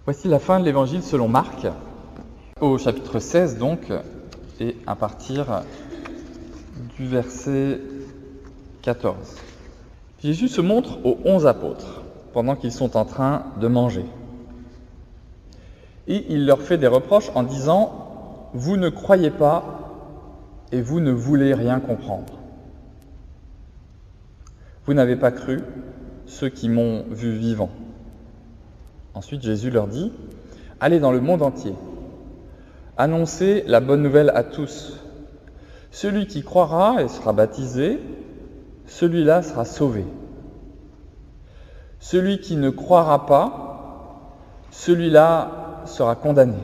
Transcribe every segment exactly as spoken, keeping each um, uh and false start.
Voici la fin de l'évangile selon Marc, au chapitre seize donc, et à partir du verset quatorze. Jésus se montre aux onze apôtres pendant qu'ils sont en train de manger. Et il leur fait des reproches en disant « Vous ne croyez pas et vous ne voulez rien comprendre. Vous n'avez pas cru ceux qui m'ont vu vivant. » Ensuite, Jésus leur dit « Allez dans le monde entier, annoncez la bonne nouvelle à tous. Celui qui croira et sera baptisé, celui-là sera sauvé. Celui qui ne croira pas, celui-là sera condamné.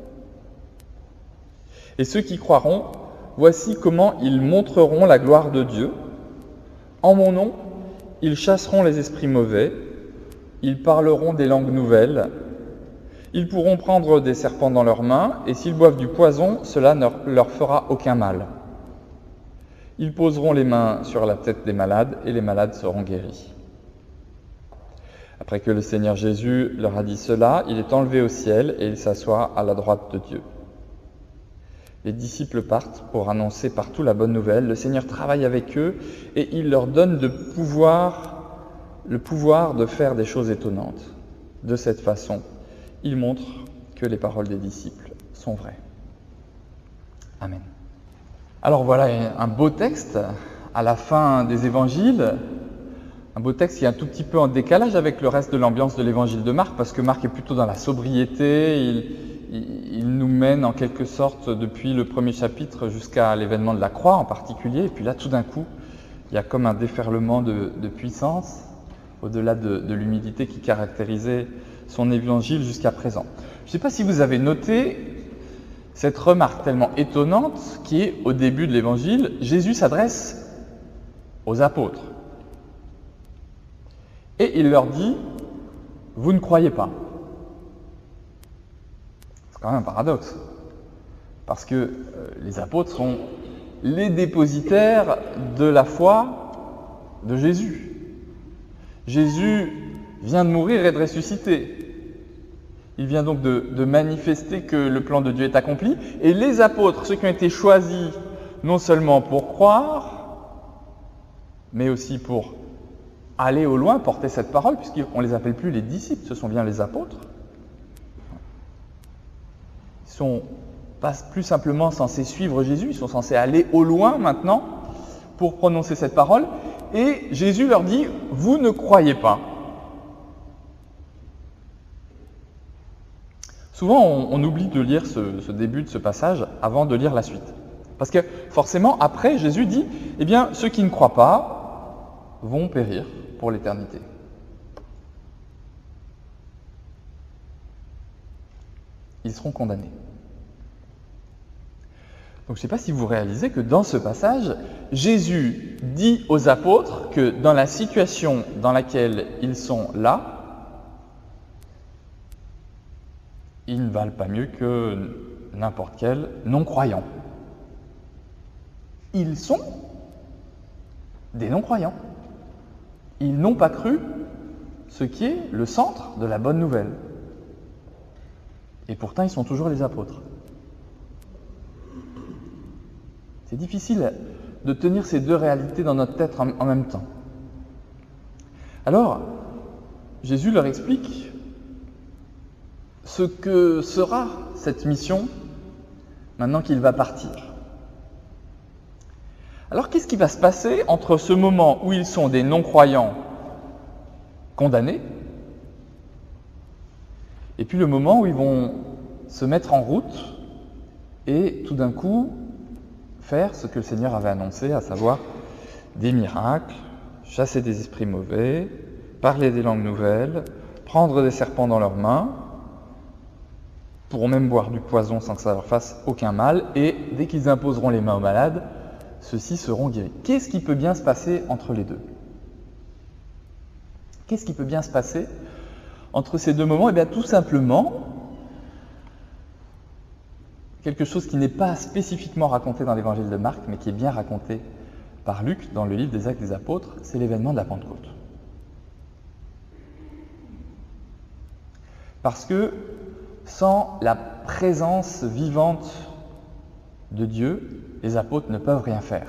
Et ceux qui croiront, voici comment ils montreront la gloire de Dieu. En mon nom, ils chasseront les esprits mauvais, ils parleront des langues nouvelles, ils pourront prendre des serpents dans leurs mains, et s'ils boivent du poison, cela ne leur fera aucun mal. Ils poseront les mains sur la tête des malades, et les malades seront guéris. » Après que le Seigneur Jésus leur a dit cela, il est enlevé au ciel et il s'assoit à la droite de Dieu. Les disciples partent pour annoncer partout la bonne nouvelle. Le Seigneur travaille avec eux et il leur donne de pouvoir le pouvoir de faire des choses étonnantes. De cette façon, il montre que les paroles des disciples sont vraies. Amen. Alors voilà un beau texte à la fin des évangiles, un beau texte qui est un tout petit peu en décalage avec le reste de l'ambiance de l'évangile de Marc, parce que Marc est plutôt dans la sobriété, il, il, il nous mène en quelque sorte depuis le premier chapitre jusqu'à l'événement de la croix en particulier, et puis là tout d'un coup, il y a comme un déferlement de, de puissance, au-delà de, de l'humilité qui caractérisait son évangile jusqu'à présent. Je ne sais pas si vous avez noté cette remarque tellement étonnante qui est au début de l'évangile, Jésus s'adresse aux apôtres. Et il leur dit « Vous ne croyez pas ». C'est quand même un paradoxe, parce que euh, les apôtres sont les dépositaires de la foi de Jésus. Jésus vient de mourir et de ressusciter. Il vient donc de, de manifester que le plan de Dieu est accompli. Et les apôtres, ceux qui ont été choisis non seulement pour croire, mais aussi pour aller au loin, porter cette parole, puisqu'on ne les appelle plus les disciples, ce sont bien les apôtres. Ils ne sont pas plus simplement censés suivre Jésus, ils sont censés aller au loin maintenant pour prononcer cette parole. Et Jésus leur dit « Vous ne croyez pas ». Souvent, on, on oublie de lire ce, ce début de ce passage avant de lire la suite. Parce que forcément, après, Jésus dit « Eh bien, ceux qui ne croient pas vont périr pour l'éternité. » Ils seront condamnés. Donc je ne sais pas si vous réalisez que dans ce passage, Jésus dit aux apôtres que dans la situation dans laquelle ils sont là, ils ne valent pas mieux que n'importe quel non-croyant. Ils sont des non-croyants. Ils n'ont pas cru ce qui est le centre de la bonne nouvelle. Et pourtant, ils sont toujours les apôtres. C'est difficile de tenir ces deux réalités dans notre tête en même temps. Alors, Jésus leur explique ce que sera cette mission maintenant qu'il va partir. Alors, qu'est-ce qui va se passer entre ce moment où ils sont des non-croyants condamnés et puis le moment où ils vont se mettre en route et tout d'un coup faire ce que le Seigneur avait annoncé, à savoir des miracles, chasser des esprits mauvais, parler des langues nouvelles, prendre des serpents dans leurs mains, pourront même boire du poison sans que ça leur fasse aucun mal, et dès qu'ils imposeront les mains aux malades, ceux-ci seront guéris. Qu'est-ce qui peut bien se passer entre les deux ? Qu'est-ce qui peut bien se passer entre ces deux moments ? Eh bien, tout simplement, quelque chose qui n'est pas spécifiquement raconté dans l'évangile de Marc, mais qui est bien raconté par Luc dans le livre des Actes des Apôtres, c'est l'événement de la Pentecôte. Parce que sans la présence vivante de Dieu, les apôtres ne peuvent rien faire.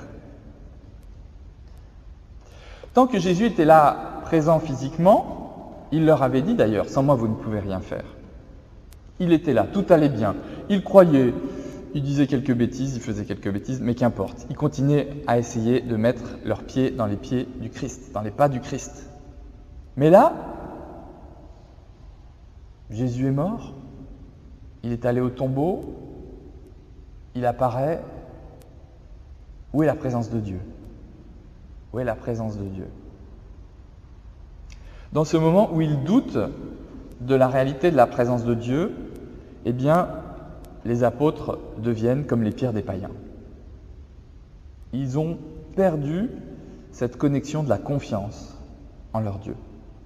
Tant que Jésus était là, présent physiquement, il leur avait dit d'ailleurs, sans moi vous ne pouvez rien faire. Il était là, tout allait bien. Il croyait, il disait quelques bêtises, il faisait quelques bêtises, mais qu'importe. Ils continuaient à essayer de mettre leurs pieds dans les pieds du Christ, dans les pas du Christ. Mais là, Jésus est mort, il est allé au tombeau, il apparaît. Où est la présence de Dieu ? Où est la présence de Dieu ? Dans ce moment où ils doutent de la réalité de la présence de Dieu, eh bien, les apôtres deviennent comme les pires des païens. Ils ont perdu cette connexion de la confiance en leur Dieu.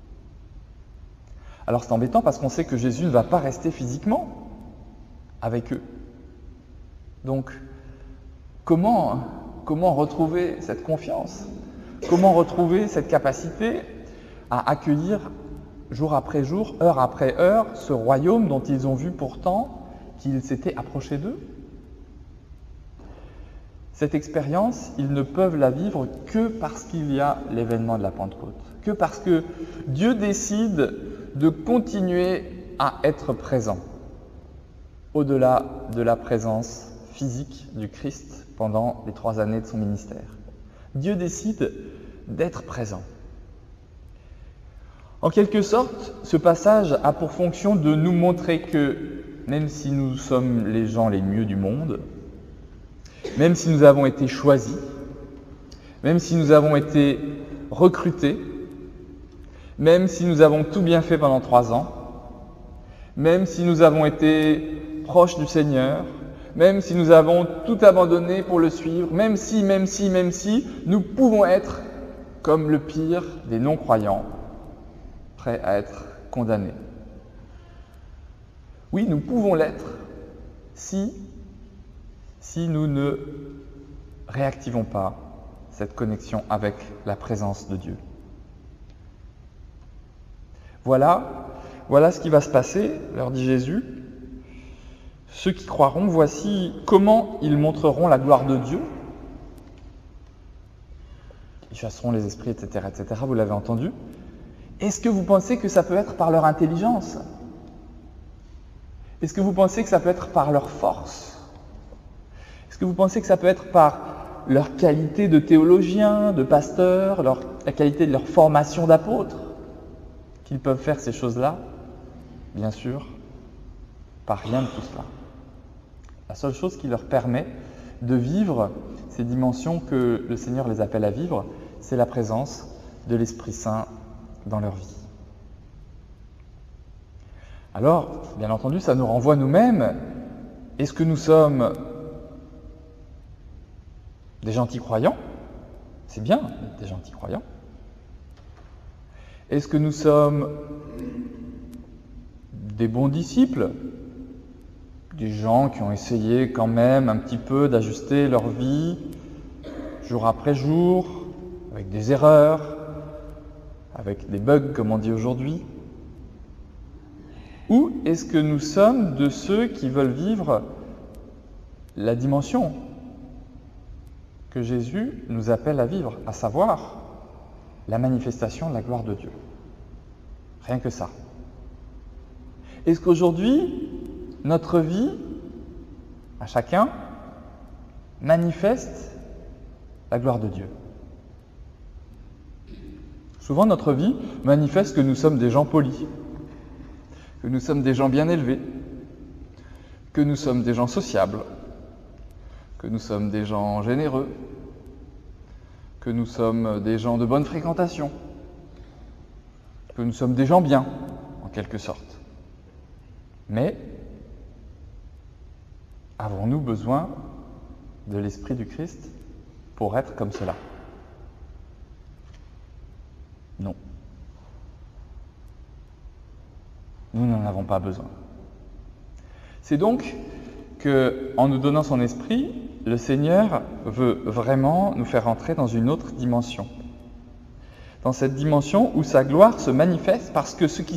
Alors c'est embêtant parce qu'on sait que Jésus ne va pas rester physiquement avec eux. Donc, comment, comment retrouver cette confiance ? Comment retrouver cette capacité à accueillir jour après jour, heure après heure, ce royaume dont ils ont vu pourtant qu'il s'était approché d'eux ? Cette expérience, ils ne peuvent la vivre que parce qu'il y a l'événement de la Pentecôte, que parce que Dieu décide de continuer à être présent, au-delà de la présence physique du Christ pendant les trois années de son ministère. Dieu décide d'être présent. En quelque sorte, ce passage a pour fonction de nous montrer que, même si nous sommes les gens les mieux du monde, même si nous avons été choisis, même si nous avons été recrutés, même si nous avons tout bien fait pendant trois ans, même si nous avons été proches du Seigneur, même si nous avons tout abandonné pour le suivre, même si, même si, même si, nous pouvons être comme le pire des non-croyants, prêts à être condamnés. Oui, nous pouvons l'être si, si nous ne réactivons pas cette connexion avec la présence de Dieu. Voilà, voilà ce qui va se passer, leur dit Jésus. Ceux qui croiront, voici comment ils montreront la gloire de Dieu. Ils chasseront les esprits, et cetera, et cetera. Vous l'avez entendu. Est-ce que vous pensez que ça peut être par leur intelligence ? Est-ce que vous pensez que ça peut être par leur force ? Est-ce que vous pensez que ça peut être par leur qualité de théologien, de pasteur, leur, la qualité de leur formation d'apôtre qu'ils peuvent faire ces choses-là ? Bien sûr, par rien de tout cela. La seule chose qui leur permet de vivre ces dimensions que le Seigneur les appelle à vivre, c'est la présence de l'Esprit Saint dans leur vie. Alors, bien entendu, ça nous renvoie nous-mêmes. Est-ce que nous sommes des gentils croyants ? C'est bien d'être des gentils croyants. Est-ce que nous sommes des bons disciples ? Des gens qui ont essayé quand même un petit peu d'ajuster leur vie jour après jour, avec des erreurs, avec des bugs comme on dit aujourd'hui ? Ou est-ce que nous sommes de ceux qui veulent vivre la dimension que Jésus nous appelle à vivre, à savoir la manifestation de la gloire de Dieu ? Rien que ça. Est-ce qu'aujourd'hui, notre vie, à chacun, manifeste la gloire de Dieu ? Souvent, notre vie manifeste que nous sommes des gens polis, que nous sommes des gens bien élevés, que nous sommes des gens sociables, que nous sommes des gens généreux, que nous sommes des gens de bonne fréquentation, que nous sommes des gens bien, en quelque sorte. Mais avons-nous besoin de l'Esprit du Christ pour être comme cela ? Non. Nous n'en avons pas besoin. C'est donc que, en nous donnant son esprit, le Seigneur veut vraiment nous faire entrer dans une autre dimension. Dans cette dimension où sa gloire se manifeste parce que ce qui